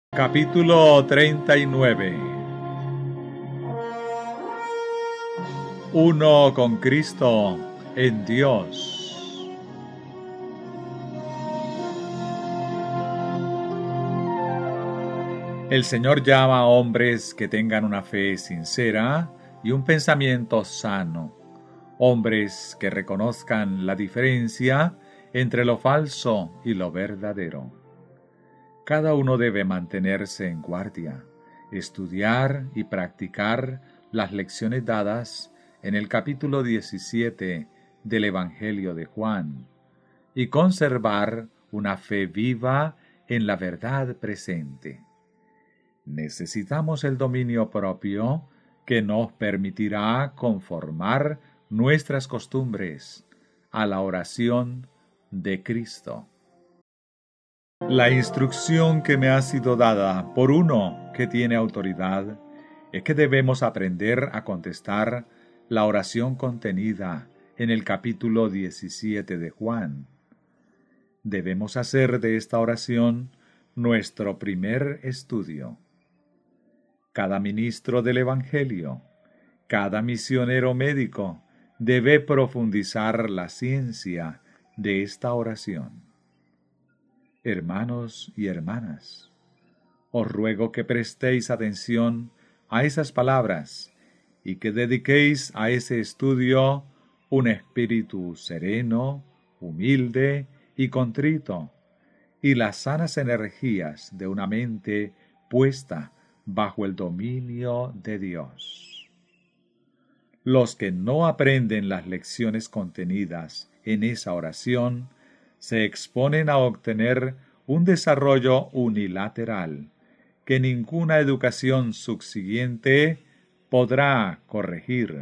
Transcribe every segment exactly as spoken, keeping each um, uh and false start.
Capítulo treinta y nueve. Uno con Cristo en Dios. El Señor llama a hombres que tengan una fe sincera y un pensamiento sano, hombres que reconozcan la diferencia entre lo falso y lo verdadero. Cada uno debe mantenerse en guardia, estudiar y practicar las lecciones dadas en el capítulo diecisiete del Evangelio de Juan y conservar una fe viva en la verdad presente. Necesitamos el dominio propio que nos permitirá conformar nuestras costumbres a la oración de Cristo. La instrucción que me ha sido dada por uno que tiene autoridad es que debemos aprender a contestar la oración contenida en el capítulo diecisiete de Juan. Debemos hacer de esta oración nuestro primer estudio. Cada ministro del Evangelio, cada misionero médico debe profundizar la ciencia de esta oración. Hermanos y hermanas, os ruego que prestéis atención a esas palabras y que dediquéis a ese estudio un espíritu sereno, humilde y contrito, y las sanas energías de una mente puesta bajo el dominio de Dios. Los que no aprenden las lecciones contenidas en esa oración se exponen a obtener un desarrollo unilateral que ninguna educación subsiguiente podrá corregir.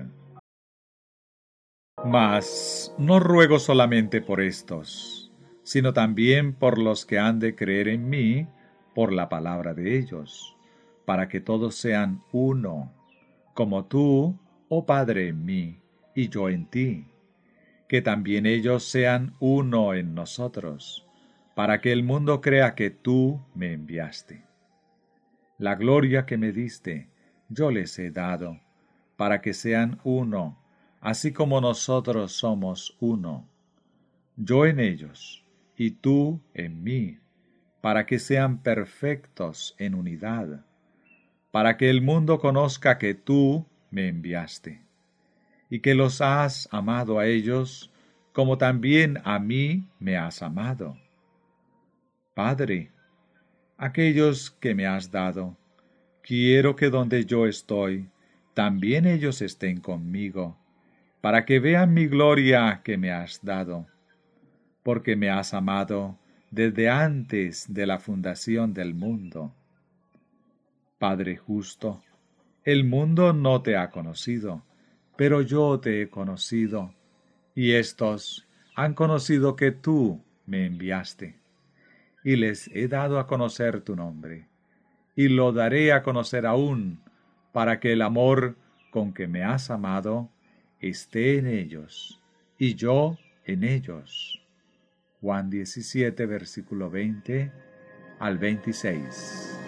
Mas no ruego solamente por estos, sino también por los que han de creer en mí por la palabra de ellos, para que todos sean uno, como tú, oh Padre, en mí y yo en ti, que también ellos sean uno en nosotros, para que el mundo crea que tú me enviaste. La gloria que me diste, yo les he dado, para que sean uno, así como nosotros somos uno. Yo en ellos, y tú en mí, para que sean perfectos en unidad, para que el mundo conozca que tú me enviaste, y que los has amado a ellos, como también a mí me has amado. Padre, aquellos que me has dado, quiero que donde yo estoy, también ellos estén conmigo, para que vean mi gloria que me has dado, porque me has amado desde antes de la fundación del mundo. Padre justo, el mundo no te ha conocido, pero yo te he conocido, y éstos han conocido que tú me enviaste, y les he dado a conocer tu nombre, y lo daré a conocer aún, para que el amor con que me has amado esté en ellos, y yo en ellos. Juan diecisiete, versículo veinte al veintiséis.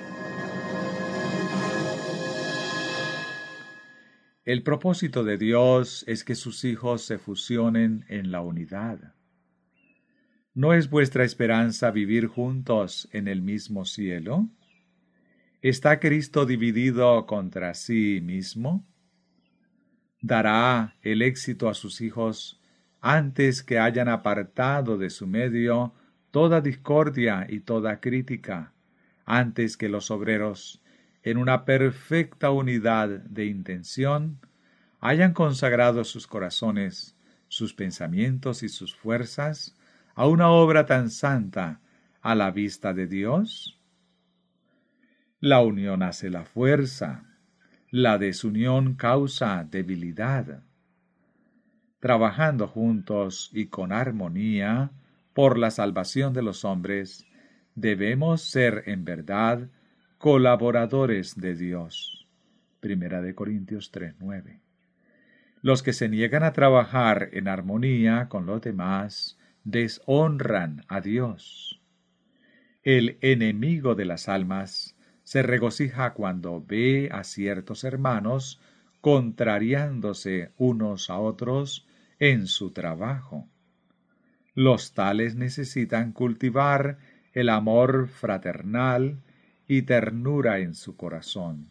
El propósito de Dios es que sus hijos se fusionen en la unidad. ¿No es vuestra esperanza vivir juntos en el mismo cielo? ¿Está Cristo dividido contra sí mismo? ¿Dará el éxito a sus hijos antes que hayan apartado de su medio toda discordia y toda crítica, antes que los obreros, en una perfecta unidad de intención, hayan consagrado sus corazones, sus pensamientos y sus fuerzas a una obra tan santa a la vista de Dios? La unión hace la fuerza, la desunión causa debilidad. Trabajando juntos y con armonía por la salvación de los hombres, debemos ser en verdad colaboradores de Dios. Primera de Corintios tres nueve. Los que se niegan a trabajar en armonía con los demás deshonran a Dios. El enemigo de las almas se regocija cuando ve a ciertos hermanos contrariándose unos a otros en su trabajo. Los tales necesitan cultivar el amor fraternal y ternura en su corazón.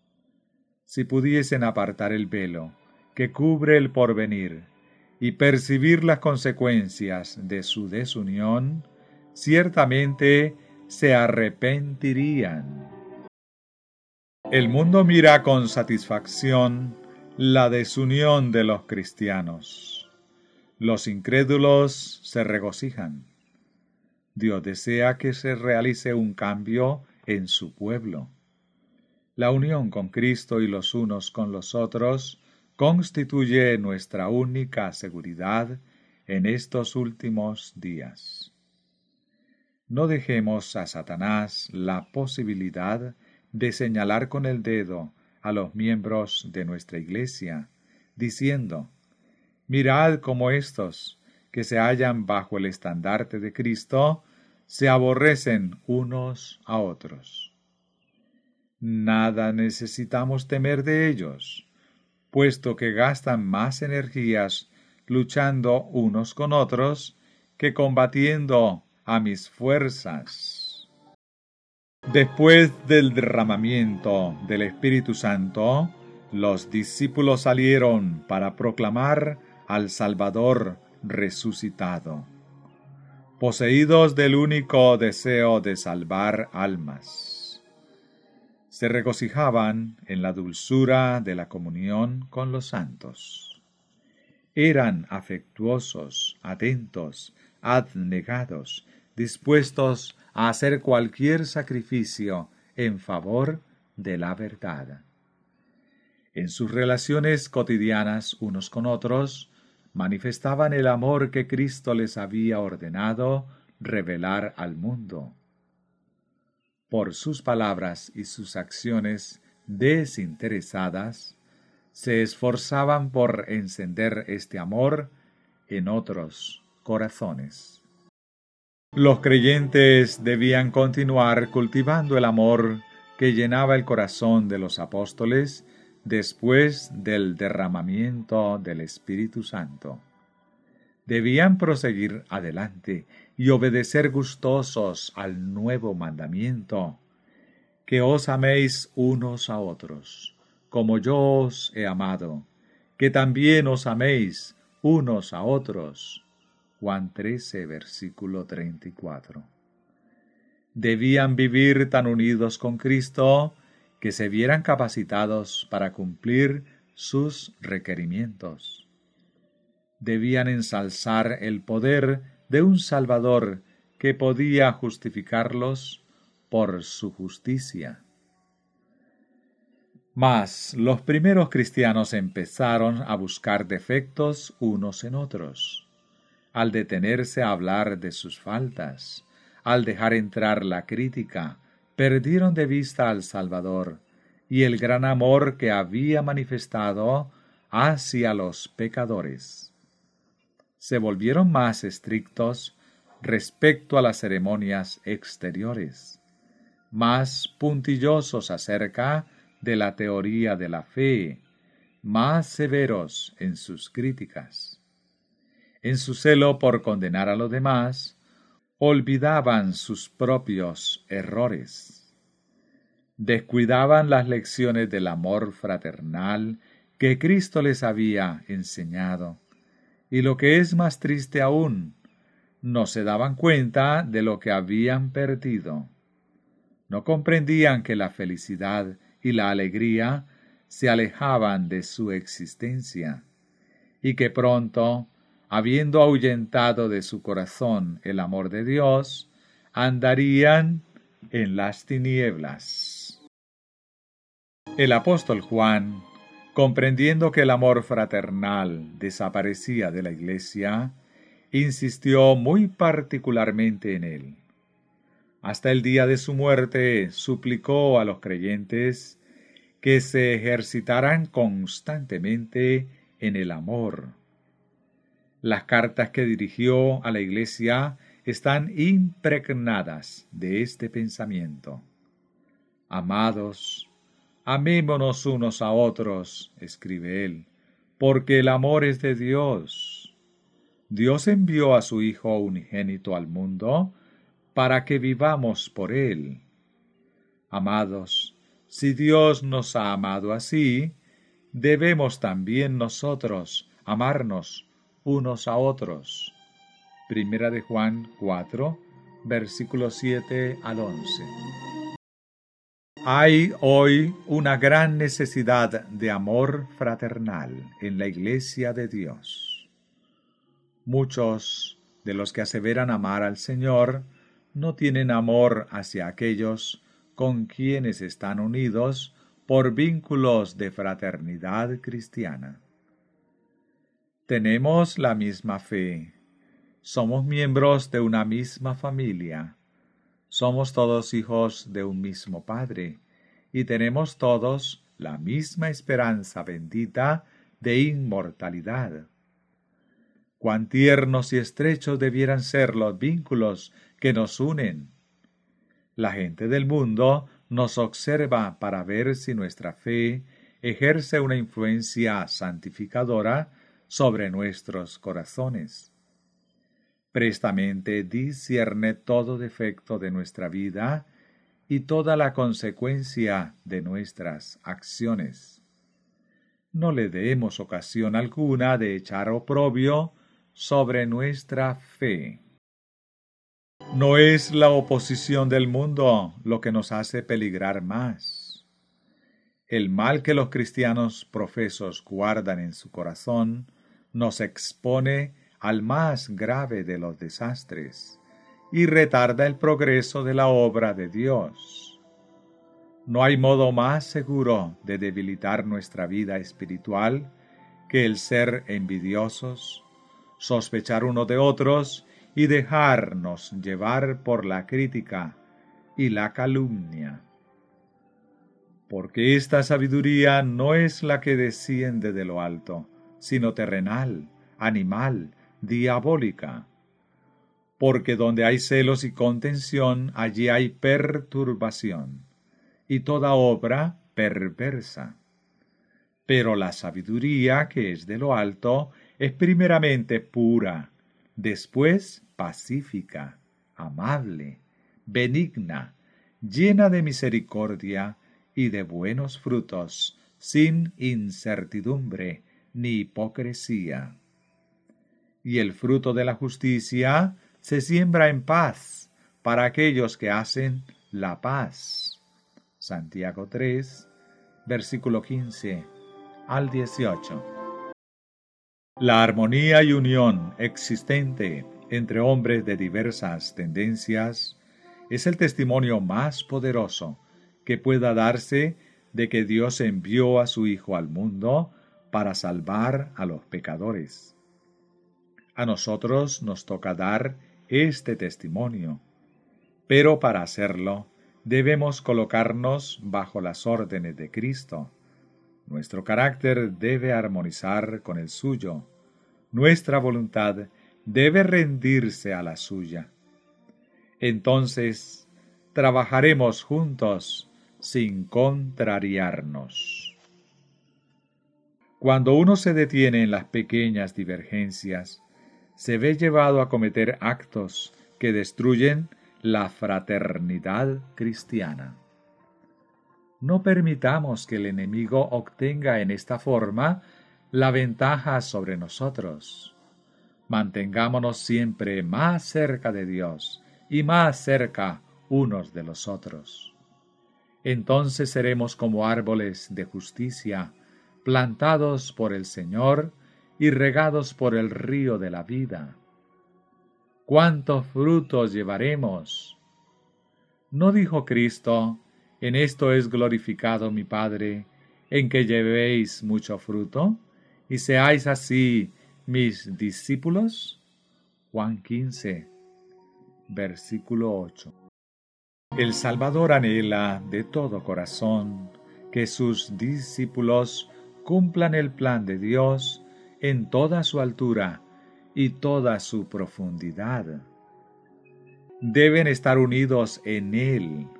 Si pudiesen apartar el velo que cubre el porvenir y percibir las consecuencias de su desunión, ciertamente se arrepentirían. El mundo mira con satisfacción la desunión de los cristianos. Los incrédulos se regocijan. Dios desea que se realice un cambio en su pueblo. La unión con Cristo y los unos con los otros constituye nuestra única seguridad en estos últimos días. No dejemos a Satanás la posibilidad de señalar con el dedo a los miembros de nuestra Iglesia, diciendo: mirad cómo estos, que se hallan bajo el estandarte de Cristo, se aborrecen unos a otros. Nada necesitamos temer de ellos, puesto que gastan más energías luchando unos con otros que combatiendo a mis fuerzas. Después del derramamiento del Espíritu Santo, los discípulos salieron para proclamar al Salvador resucitado, poseídos del único deseo de salvar almas. Se regocijaban en la dulzura de la comunión con los santos. Eran afectuosos, atentos, abnegados, dispuestos a hacer cualquier sacrificio en favor de la verdad. En sus relaciones cotidianas unos con otros, manifestaban el amor que Cristo les había ordenado revelar al mundo. Por sus palabras y sus acciones desinteresadas, se esforzaban por encender este amor en otros corazones. Los creyentes debían continuar cultivando el amor que llenaba el corazón de los apóstoles después del derramamiento del Espíritu Santo. Debían proseguir adelante y obedecer gustosos al nuevo mandamiento: que os améis unos a otros, como yo os he amado, que también os améis unos a otros. Juan trece, versículo treinta y cuatro. Debían vivir tan unidos con Cristo que se vieran capacitados para cumplir sus requerimientos. Debían ensalzar el poder de un Salvador que podía justificarlos por su justicia. Mas los primeros cristianos empezaron a buscar defectos unos en otros. Al detenerse a hablar de sus faltas, al dejar entrar la crítica, perdieron de vista al Salvador y el gran amor que había manifestado hacia los pecadores. Se volvieron más estrictos respecto a las ceremonias exteriores, más puntillosos acerca de la teoría de la fe, más severos en sus críticas. En su celo por condenar a los demás, olvidaban sus propios errores. Descuidaban las lecciones del amor fraternal que Cristo les había enseñado, y lo que es más triste aún, no se daban cuenta de lo que habían perdido. No comprendían que la felicidad y la alegría se alejaban de su existencia, y que pronto, habiendo ahuyentado de su corazón el amor de Dios, andarían en las tinieblas. El apóstol Juan, comprendiendo que el amor fraternal desaparecía de la Iglesia, insistió muy particularmente en él. Hasta el día de su muerte suplicó a los creyentes que se ejercitaran constantemente en el amor. Las cartas que dirigió a la Iglesia están impregnadas de este pensamiento. Amados, amémonos unos a otros, escribe él, porque el amor es de Dios. Dios envió a su Hijo unigénito al mundo para que vivamos por él. Amados, si Dios nos ha amado así, debemos también nosotros amarnos unos a otros. Primera de Juan cuatro, versículos siete al once. Hay hoy una gran necesidad de amor fraternal en la Iglesia de Dios. Muchos de los que aseveran amar al Señor no tienen amor hacia aquellos con quienes están unidos por vínculos de fraternidad cristiana. Tenemos la misma fe, somos miembros de una misma familia, somos todos hijos de un mismo Padre, y tenemos todos la misma esperanza bendita de inmortalidad. Cuán tiernos y estrechos debieran ser los vínculos que nos unen. La gente del mundo nos observa para ver si nuestra fe ejerce una influencia santificadora sobre nuestros corazones. Prestamente discierne todo defecto de nuestra vida y toda la consecuencia de nuestras acciones. No le demos ocasión alguna de echar oprobio sobre nuestra fe. No es la oposición del mundo lo que nos hace peligrar más. El mal que los cristianos profesos guardan en su corazón nos expone al más grave de los desastres y retarda el progreso de la obra de Dios. No hay modo más seguro de debilitar nuestra vida espiritual que el ser envidiosos, sospechar uno de otros y dejarnos llevar por la crítica y la calumnia. Porque esta sabiduría no es la que desciende de lo alto, sino terrenal, animal, diabólica. Porque donde hay celos y contención, allí hay perturbación, y toda obra perversa. Pero la sabiduría que es de lo alto es primeramente pura, después pacífica, amable, benigna, llena de misericordia y de buenos frutos, sin incertidumbre ni hipocresía. Y el fruto de la justicia se siembra en paz para aquellos que hacen la paz. Santiago tres, versículo quince al dieciocho. La armonía y unión existente entre hombres de diversas tendencias es el testimonio más poderoso que pueda darse de que Dios envió a su Hijo al mundo para salvar a los pecadores. A nosotros nos toca dar este testimonio, pero para hacerlo debemos colocarnos bajo las órdenes de Cristo. Nuestro carácter debe armonizar con el suyo. Nuestra voluntad debe rendirse a la suya. Entonces, trabajaremos juntos sin contrariarnos. Cuando uno se detiene en las pequeñas divergencias, se ve llevado a cometer actos que destruyen la fraternidad cristiana. No permitamos que el enemigo obtenga en esta forma la ventaja sobre nosotros. Mantengámonos siempre más cerca de Dios y más cerca unos de los otros. Entonces seremos como árboles de justicia, plantados por el Señor y regados por el río de la vida. ¿Cuántos frutos llevaremos? ¿No dijo Cristo: en esto es glorificado mi Padre, en que llevéis mucho fruto, y seáis así mis discípulos? Juan quince, versículo ocho. El Salvador anhela de todo corazón que sus discípulos cumplan el plan de Dios en toda su altura y toda su profundidad. Deben estar unidos en Él,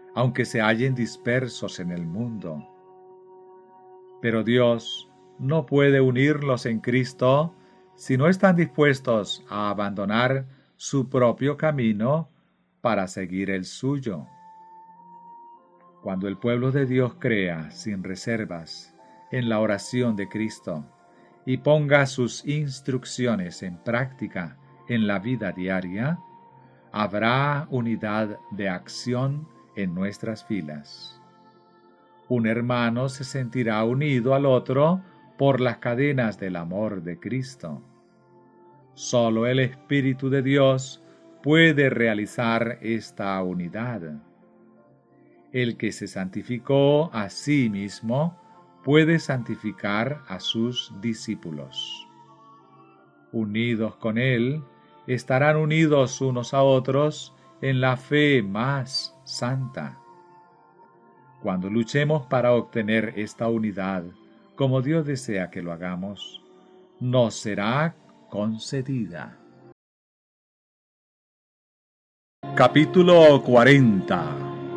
aunque se hallen dispersos en el mundo. Pero Dios no puede unirlos en Cristo si no están dispuestos a abandonar su propio camino para seguir el suyo. Cuando el pueblo de Dios crea sin reservas en la oración de Cristo y ponga sus instrucciones en práctica en la vida diaria, habrá unidad de acción en nuestras filas. Un hermano se sentirá unido al otro por las cadenas del amor de Cristo. Solo el Espíritu de Dios puede realizar esta unidad. El que se santificó a sí mismo puede santificar a sus discípulos. Unidos con Él, estarán unidos unos a otros en la fe más santa. Cuando luchemos para obtener esta unidad, como Dios desea que lo hagamos, nos será concedida. Capítulo cuarenta.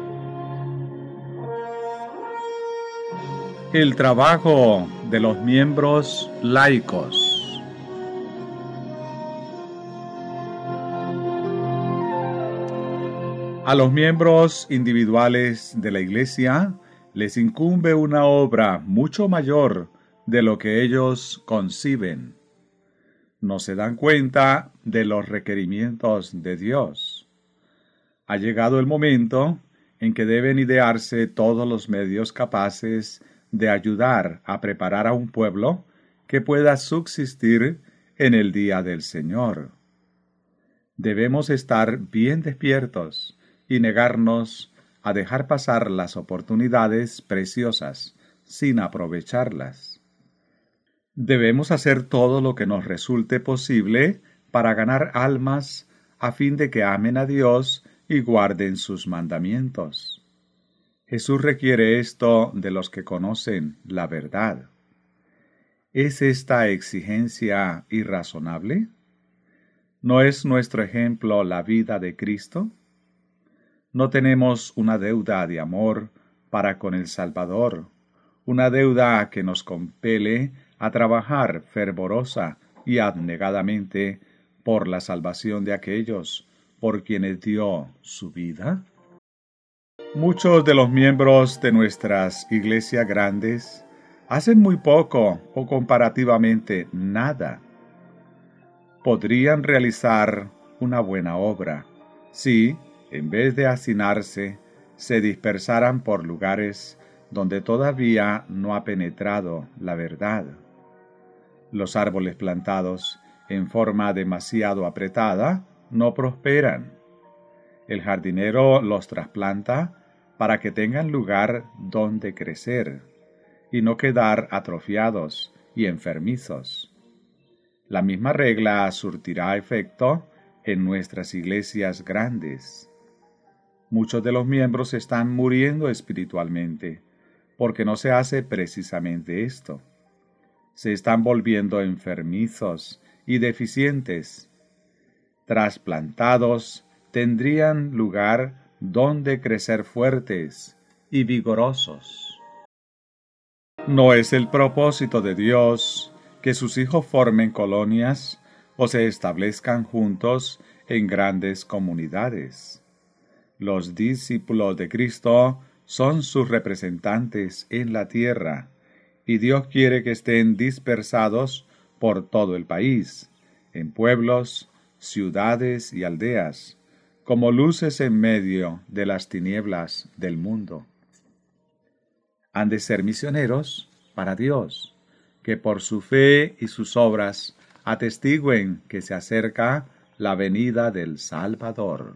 El trabajo de los miembros laicos. A los miembros individuales de la Iglesia les incumbe una obra mucho mayor de lo que ellos conciben. No se dan cuenta de los requerimientos de Dios. Ha llegado el momento en que deben idearse todos los medios capaces de ayudar a preparar a un pueblo que pueda subsistir en el día del Señor. Debemos estar bien despiertos y negarnos a dejar pasar las oportunidades preciosas sin aprovecharlas. Debemos hacer todo lo que nos resulte posible para ganar almas a fin de que amen a Dios y guarden sus mandamientos. Jesús requiere esto de los que conocen la verdad. ¿Es esta exigencia irrazonable? ¿No es nuestro ejemplo la vida de Cristo? No tenemos una deuda de amor para con el Salvador, una deuda que nos compele a trabajar fervorosa y abnegadamente por la salvación de aquellos por quienes dio su vida. Muchos de los miembros de nuestras iglesias grandes hacen muy poco o comparativamente nada. Podrían realizar una buena obra si, en vez de hacinarse, se dispersaran por lugares donde todavía no ha penetrado la verdad. Los árboles plantados en forma demasiado apretada no prosperan. El jardinero los trasplanta para que tengan lugar donde crecer y no quedar atrofiados y enfermizos. La misma regla surtirá efecto en nuestras iglesias grandes. Muchos de los miembros están muriendo espiritualmente, porque no se hace precisamente esto. Se están volviendo enfermizos y deficientes. Trasplantados, tendrían lugar donde crecer fuertes y vigorosos. No es el propósito de Dios que sus hijos formen colonias o se establezcan juntos en grandes comunidades. Los discípulos de Cristo son sus representantes en la tierra, y Dios quiere que estén dispersados por todo el país, en pueblos, ciudades y aldeas, como luces en medio de las tinieblas del mundo. Han de ser misioneros para Dios, que por su fe y sus obras atestiguen que se acerca la venida del Salvador.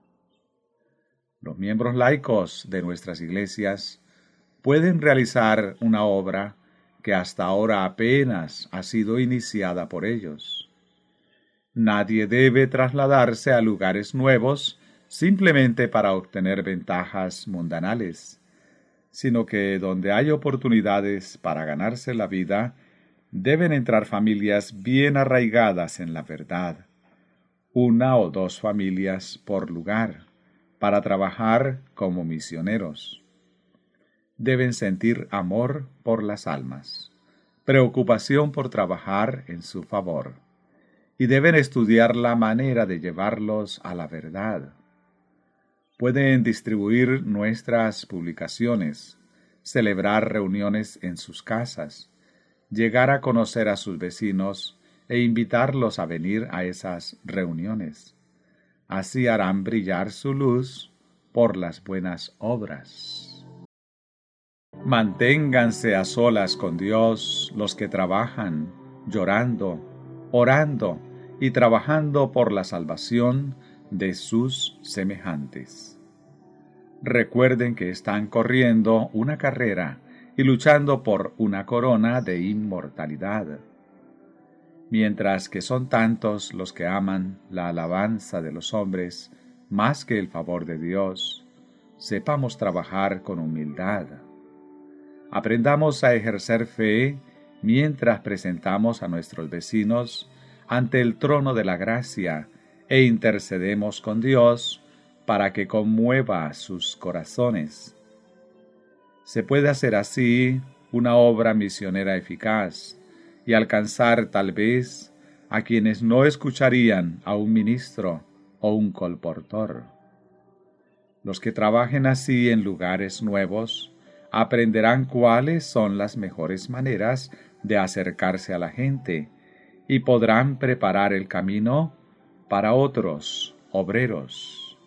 Los miembros laicos de nuestras iglesias pueden realizar una obra que hasta ahora apenas ha sido iniciada por ellos. Nadie debe trasladarse a lugares nuevos simplemente para obtener ventajas mundanales, sino que donde hay oportunidades para ganarse la vida, deben entrar familias bien arraigadas en la verdad, una o dos familias por lugar, para trabajar como misioneros. Deben sentir amor por las almas, preocupación por trabajar en su favor, y deben estudiar la manera de llevarlos a la verdad. Pueden distribuir nuestras publicaciones, celebrar reuniones en sus casas, llegar a conocer a sus vecinos e invitarlos a venir a esas reuniones. Así harán brillar su luz por las buenas obras. Manténganse a solas con Dios los que trabajan, llorando, orando y trabajando por la salvación de sus semejantes. Recuerden que están corriendo una carrera y luchando por una corona de inmortalidad. Mientras que son tantos los que aman la alabanza de los hombres más que el favor de Dios, sepamos trabajar con humildad. Aprendamos a ejercer fe mientras presentamos a nuestros vecinos ante el trono de la gracia e intercedemos con Dios para que conmueva sus corazones. Se puede hacer así una obra misionera eficaz y alcanzar tal vez a quienes no escucharían a un ministro o un colportor. Los que trabajen así en lugares nuevos aprenderán cuáles son las mejores maneras de acercarse a la gente y podrán preparar el camino para otros obreros.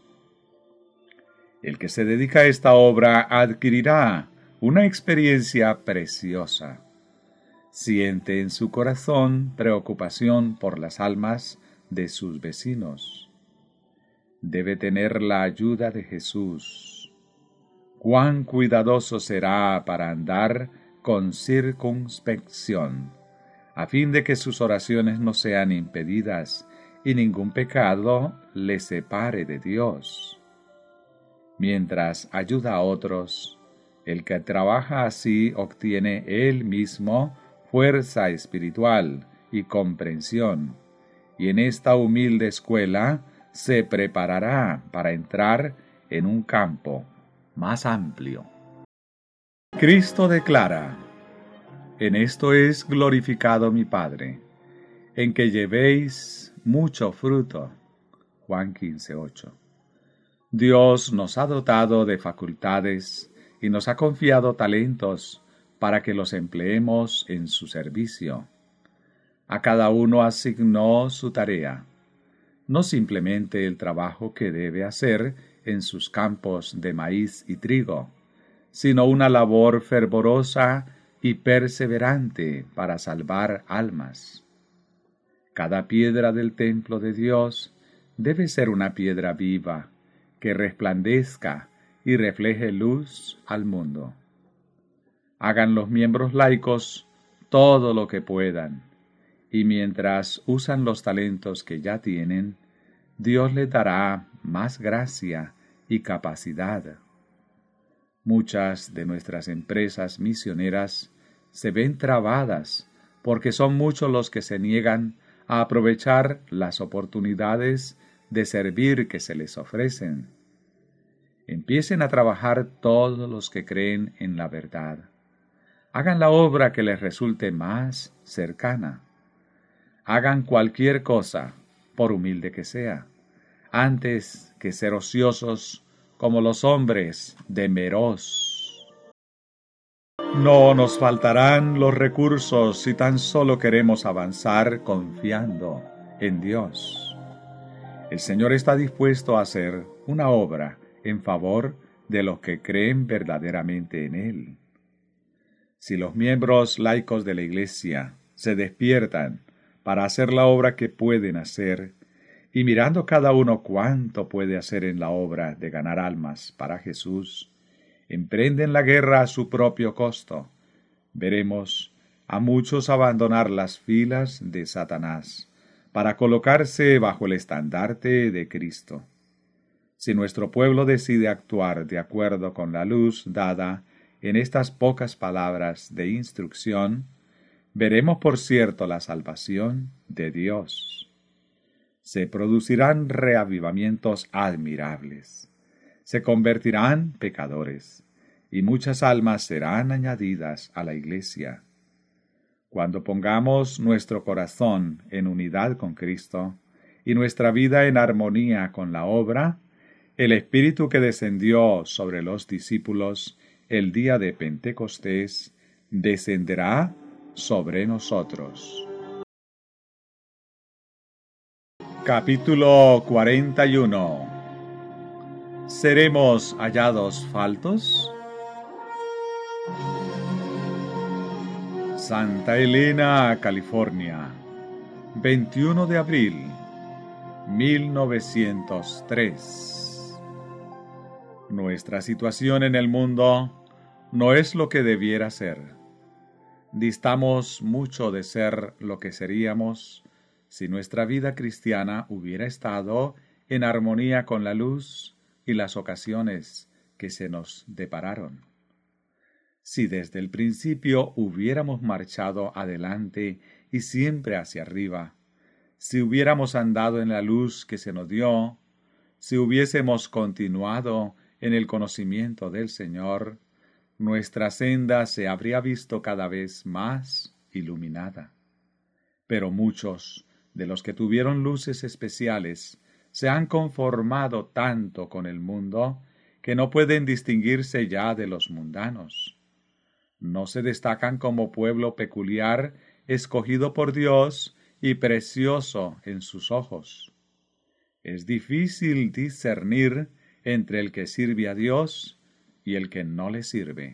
El que se dedica a esta obra adquirirá una experiencia preciosa. Siente en su corazón preocupación por las almas de sus vecinos. Debe tener la ayuda de Jesús. Cuán cuidadoso será para andar con circunspección, a fin de que sus oraciones no sean impedidas y ningún pecado le separe de Dios. Mientras ayuda a otros, el que trabaja así obtiene él mismo fuerza espiritual y comprensión, y en esta humilde escuela se preparará para entrar en un campo más amplio. Cristo declara: en esto es glorificado mi Padre, en que llevéis mucho fruto. Juan quince ocho. Dios nos ha dotado de facultades y nos ha confiado talentos para que los empleemos en su servicio. A cada uno asignó su tarea, no simplemente el trabajo que debe hacer en sus campos de maíz y trigo, sino una labor fervorosa y perseverante para salvar almas. Cada piedra del templo de Dios debe ser una piedra viva, que resplandezca y refleje luz al mundo. Hagan los miembros laicos todo lo que puedan, y mientras usan los talentos que ya tienen, Dios les dará más gracia y capacidad. Muchas de nuestras empresas misioneras se ven trabadas porque son muchos los que se niegan a aprovechar las oportunidades de servir que se les ofrecen. Empiecen a trabajar todos los que creen en la verdad. Hagan la obra que les resulte más cercana. Hagan cualquier cosa, por humilde que sea, antes que ser ociosos como los hombres de Meroz. No nos faltarán los recursos si tan solo queremos avanzar confiando en Dios. El Señor está dispuesto a hacer una obra en favor de los que creen verdaderamente en Él. Si los miembros laicos de la Iglesia se despiertan para hacer la obra que pueden hacer, y mirando cada uno cuánto puede hacer en la obra de ganar almas para Jesús, emprenden la guerra a su propio costo, veremos a muchos abandonar las filas de Satanás para colocarse bajo el estandarte de Cristo. Si nuestro pueblo decide actuar de acuerdo con la luz dada en estas pocas palabras de instrucción, veremos por cierto la salvación de Dios. Se producirán reavivamientos admirables. se convertirán pecadores, y muchas almas serán añadidas a la Iglesia. Cuando pongamos nuestro corazón en unidad con Cristo y nuestra vida en armonía con la obra, el Espíritu que descendió sobre los discípulos el día de Pentecostés descenderá sobre nosotros. Capítulo cuarenta y uno. ¿Seremos hallados faltos? Santa Elena, California, veintiuno de abril mil novecientos tres. Nuestra situación en el mundo no es lo que debiera ser. Distamos mucho de ser lo que seríamos si nuestra vida cristiana hubiera estado en armonía con la luz y las ocasiones que se nos depararon. Si desde el principio hubiéramos marchado adelante y siempre hacia arriba, si hubiéramos andado en la luz que se nos dio, si hubiésemos continuado en el conocimiento del Señor, nuestra senda se habría visto cada vez más iluminada. Pero muchos de los que tuvieron luces especiales se han conformado tanto con el mundo que no pueden distinguirse ya de los mundanos. No se destacan como pueblo peculiar, escogido por Dios y precioso en sus ojos. Es difícil discernir entre el que sirve a Dios y el que no le sirve.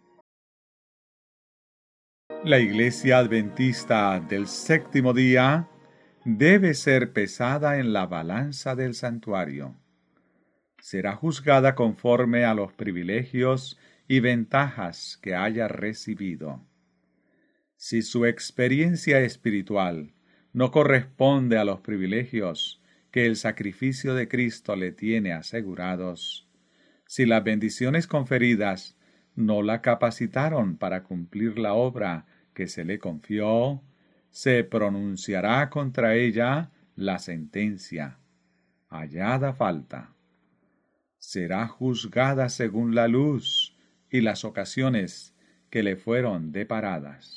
La Iglesia Adventista del Séptimo Día debe ser pesada en la balanza del santuario. Será juzgada conforme a los privilegios y ventajas que haya recibido. Si su experiencia espiritual no corresponde a los privilegios que el sacrificio de Cristo le tiene asegurados, si las bendiciones conferidas no la capacitaron para cumplir la obra que se le confió, se pronunciará contra ella la sentencia: hallada falta. Será juzgada según la luz y las ocasiones que le fueron deparadas.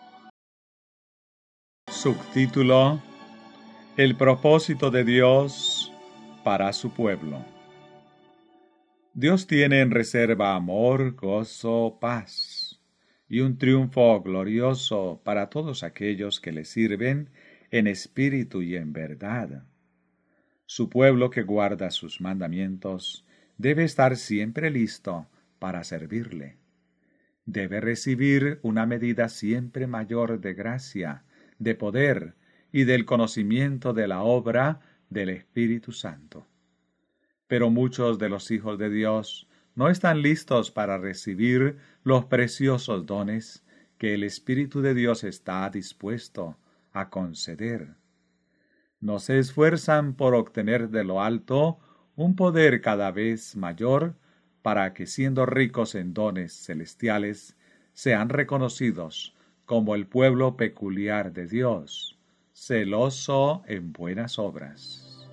Subtítulo: El propósito de Dios para su pueblo. Dios tiene en reserva amor, gozo, paz y un triunfo glorioso para todos aquellos que le sirven en espíritu y en verdad. Su pueblo que guarda sus mandamientos debe estar siempre listo para servirle. Debe recibir una medida siempre mayor de gracia, de poder y del conocimiento de la obra del Espíritu Santo. Pero muchos de los hijos de Dios no están listos para recibir los preciosos dones que el Espíritu de Dios está dispuesto a conceder. No se esfuerzan por obtener de lo alto un poder cada vez mayor para que, siendo ricos en dones celestiales, sean reconocidos como el pueblo peculiar de Dios, celoso en buenas obras.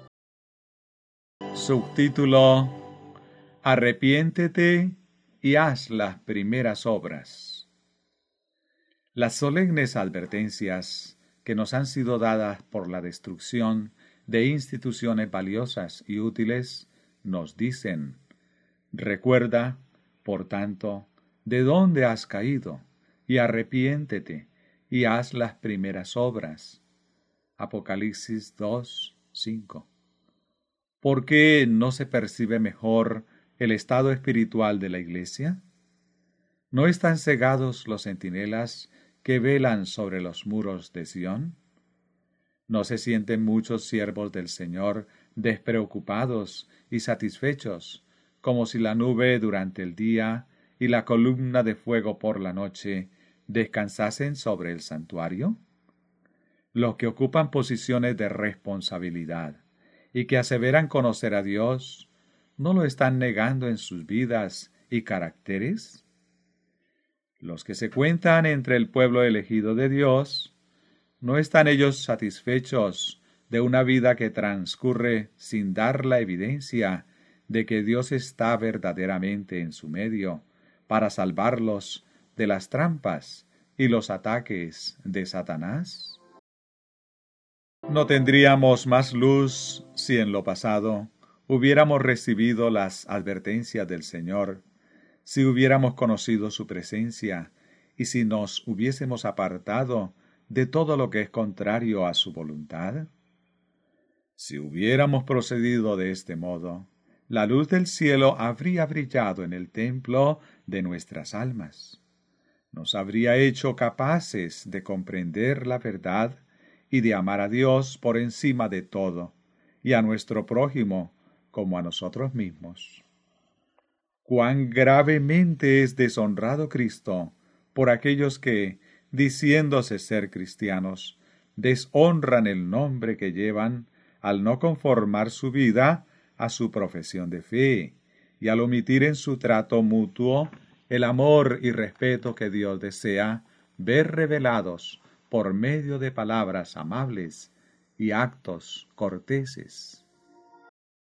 Subtítulo: Arrepiéntete y haz las primeras obras. Las solemnes advertencias que nos han sido dadas por la destrucción de instituciones valiosas y útiles nos dicen: recuerda, por tanto, de dónde has caído, y arrepiéntete, y haz las primeras obras. Apocalipsis dos, cinco. ¿Por qué no se percibe mejor el estado espiritual de la Iglesia? ¿No están cegados los centinelas que velan sobre los muros de Sión? ¿No se sienten muchos siervos del Señor despreocupados y satisfechos, como si la nube durante el día y la columna de fuego por la noche descansasen sobre el santuario? Los que ocupan posiciones de responsabilidad y que aseveran conocer a Dios, ¿no lo están negando en sus vidas y caracteres? Los que se cuentan entre el pueblo elegido de Dios, ¿no están ellos satisfechos de una vida que transcurre sin dar la evidencia de que Dios está verdaderamente en su medio para salvarlos de las trampas y los ataques de Satanás? No tendríamos más luz si en lo pasado hubiéramos recibido las advertencias del Señor, si hubiéramos conocido su presencia y si nos hubiésemos apartado de todo lo que es contrario a su voluntad. Si hubiéramos procedido de este modo, la luz del cielo habría brillado en el templo de nuestras almas. Nos habría hecho capaces de comprender la verdad y de amar a Dios por encima de todo, y a nuestro prójimo como a nosotros mismos. Cuán gravemente es deshonrado Cristo por aquellos que, diciéndose ser cristianos, deshonran el nombre que llevan al no conformar su vida a su profesión de fe y al omitir en su trato mutuo el amor y respeto que Dios desea ver revelados por medio de palabras amables y actos corteses.